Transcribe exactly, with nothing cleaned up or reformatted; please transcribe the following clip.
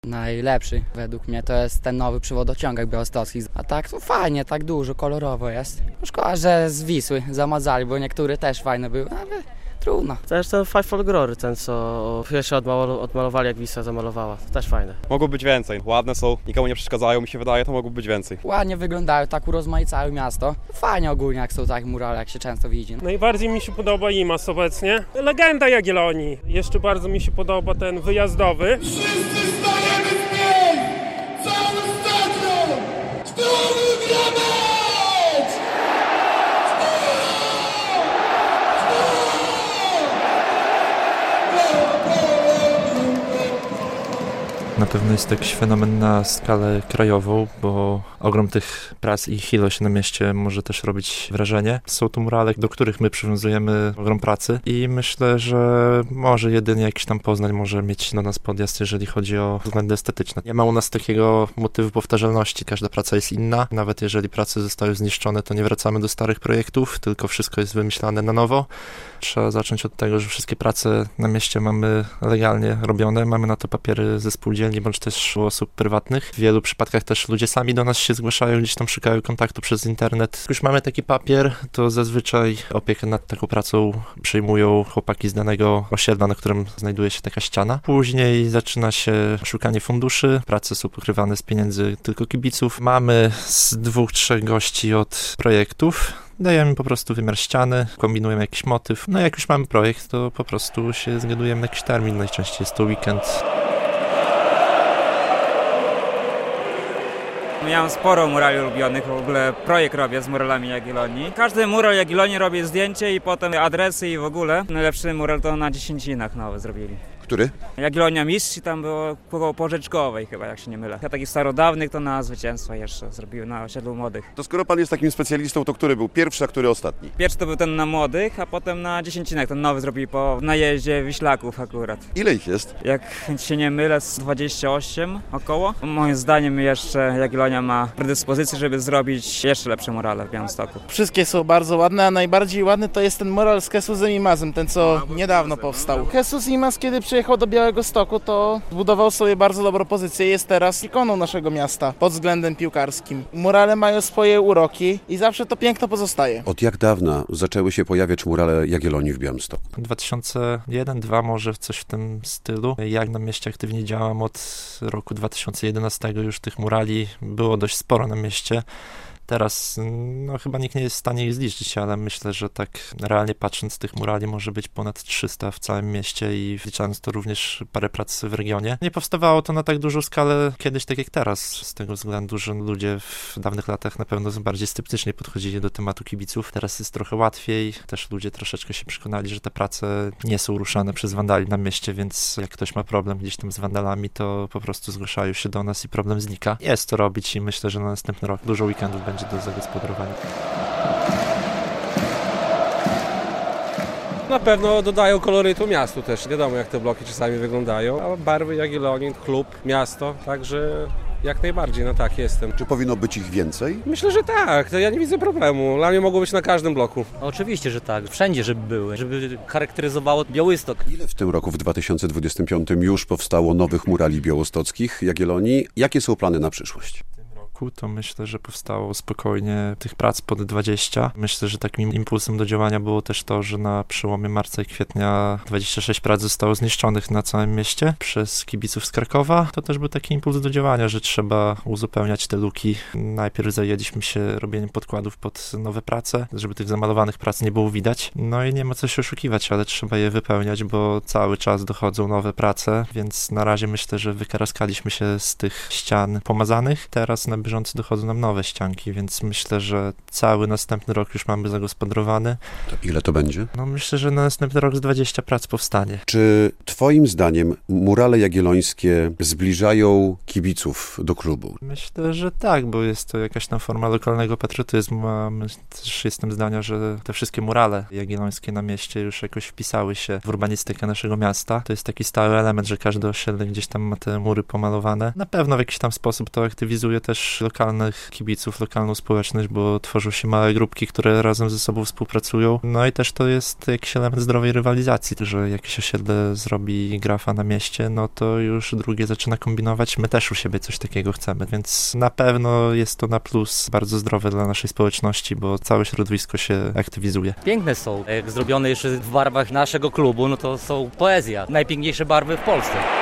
Najlepszy według mnie to jest ten nowy przewodociągek białostocki. A tak to fajnie, tak dużo, kolorowo jest. Szkoda, że z Wisły zamazali, bo niektóre też fajne były, ale trudno. Też ten Five Folglory, ten co pierwszy odmal- odmalowali jak Wisła zamalowała, to też fajne. Mogło być więcej, ładne są, nikomu nie przeszkadzają, mi się wydaje, to mogło być więcej. Ładnie wyglądają, tak urozmaicają miasto. Fajnie ogólnie jak są takie murale, jak się często widzi. Najbardziej mi się podoba I M A S obecnie. Legenda Jagiellonii. Jeszcze bardzo mi się podoba ten wyjazdowy. Wszyscy stajemy w miejsc! Cały stadion! Który gra mecz! Na pewno jest to jakiś fenomen na skalę krajową, bo ogrom tych prac i ich ilość na mieście może też robić wrażenie. Są to murale, do których my przywiązujemy ogrom pracy i myślę, że może jedynie jakiś tam Poznań może mieć do nas podjazd, jeżeli chodzi o względy estetyczne. Nie ma u nas takiego motywu powtarzalności, każda praca jest inna. Nawet jeżeli prace zostały zniszczone, to nie wracamy do starych projektów, tylko wszystko jest wymyślane na nowo. Trzeba zacząć od tego, że wszystkie prace na mieście mamy legalnie robione, mamy na to papiery ze spółdzielni bądź też u osób prywatnych. W wielu przypadkach też ludzie sami do nas się zgłaszają, gdzieś tam szukają kontaktu przez internet. Jak już mamy taki papier, to zazwyczaj opiekę nad taką pracą przyjmują chłopaki z danego osiedla, na którym znajduje się taka ściana. Później zaczyna się szukanie funduszy, prace są pokrywane z pieniędzy tylko kibiców. Mamy z dwóch, trzech gości od projektów. Dajemy po prostu wymiar ściany, kombinujemy jakiś motyw. No jak już mamy projekt, to po prostu się zgadujemy na jakiś termin. Najczęściej jest to weekend. Miałem sporo murali ulubionych, w ogóle projekt robię z muralami Jagiellonii. Każdy mural Jagiellonii robię zdjęcie i potem adresy i w ogóle. Najlepszy mural to na Dziesięcinach nowy zrobili. Który? Jagiellonia Mistrz i tam było koło Porzeczkowej chyba, jak się nie mylę. Ja takich starodawnych to na Zwycięstwa jeszcze zrobiły na osiedlu młodych. To skoro pan jest takim specjalistą, to który był pierwszy, a który ostatni? Pierwszy to był ten na młodych, a potem na Dziesięcinach, ten nowy zrobili po najeździe Wiślaków akurat. Ile ich jest? Jak się nie mylę, z dwadzieścia osiem około. Moim zdaniem jeszcze Jagiellonia ma predyspozycję, żeby zrobić jeszcze lepsze murale w Białymstoku. Wszystkie są bardzo ładne, a najbardziej ładny to jest ten mural z Jesusem I M A S-em, ten co niedawno powstał. Jesus I M A S, kiedy przyjechał do Białegostoku, to zbudował sobie bardzo dobrą pozycję i jest teraz ikoną naszego miasta pod względem piłkarskim. Murale mają swoje uroki i zawsze to piękno pozostaje. Od jak dawna zaczęły się pojawiać murale Jagiellonii w Białymstoku? dwa tysiące jeden dwa może coś w tym stylu. Ja na mieście aktywnie działam od roku dwa tysiące jedenastego, już tych murali było dość sporo na mieście. Teraz no, chyba nikt nie jest w stanie ich zliczyć, ale myślę, że tak realnie patrząc, tych murali może być ponad trzysta w całym mieście i wliczając to również parę prac w regionie. Nie powstawało to na tak dużą skalę kiedyś tak jak teraz, z tego względu, że ludzie w dawnych latach na pewno bardziej sceptycznie podchodzili do tematu kibiców. Teraz jest trochę łatwiej, też ludzie troszeczkę się przekonali, że te prace nie są ruszane przez wandali na mieście, więc jak ktoś ma problem gdzieś tam z wandalami, to po prostu zgłaszają się do nas i problem znika. Jest to robić i myślę, że na następny rok dużo weekendów będzie do zagospodarowania. Na pewno dodają kolorytu miastu też. Wiadomo, jak te bloki czasami wyglądają, a barwy Jagiellonii, klub, miasto, także jak najbardziej, no tak, jestem. Czy powinno być ich więcej? Myślę, że tak, to ja nie widzę problemu. Dla mnie mogło być na każdym bloku. Oczywiście, że tak. Wszędzie, żeby były, żeby charakteryzowało Białystok. Ile w tym roku, w dwa tysiące dwudziestym piątym już powstało nowych murali białostockich Jagiellonii? Jakie są plany na przyszłość? To myślę, że powstało spokojnie tych prac pod dwadzieścia. Myślę, że takim impulsem do działania było też to, że na przełomie marca i kwietnia dwadzieścia sześć prac zostało zniszczonych na całym mieście przez kibiców z Krakowa. To też był taki impuls do działania, że trzeba uzupełniać te luki. Najpierw zajęliśmy się robieniem podkładów pod nowe prace, żeby tych zamalowanych prac nie było widać. No i nie ma co się oszukiwać, ale trzeba je wypełniać, bo cały czas dochodzą nowe prace, więc na razie myślę, że wykaraskaliśmy się z tych ścian pomazanych. Teraz na bieżąco dochodzą nam nowe ścianki, więc myślę, że cały następny rok już mamy zagospodarowany. To ile to będzie? No myślę, że na następny rok z dwadzieścia prac powstanie. Czy twoim zdaniem murale jagiellońskie zbliżają kibiców do klubu? Myślę, że tak, bo jest to jakaś tam forma lokalnego patriotyzmu, a my też jestem zdania, że te wszystkie murale jagiellońskie na mieście już jakoś wpisały się w urbanistykę naszego miasta. To jest taki stały element, że każde osiedle gdzieś tam ma te mury pomalowane. Na pewno w jakiś tam sposób to aktywizuje też też lokalnych kibiców, lokalną społeczność, bo tworzą się małe grupki, które razem ze sobą współpracują. No i też to jest jakiś element zdrowej rywalizacji, że jakieś osiedle zrobi grafa na mieście, no to już drugie zaczyna kombinować. My też u siebie coś takiego chcemy, więc na pewno jest to na plus bardzo zdrowe dla naszej społeczności, bo całe środowisko się aktywizuje. Piękne są. Jak zrobione jeszcze w barwach naszego klubu, no to są poezja. Najpiękniejsze barwy w Polsce.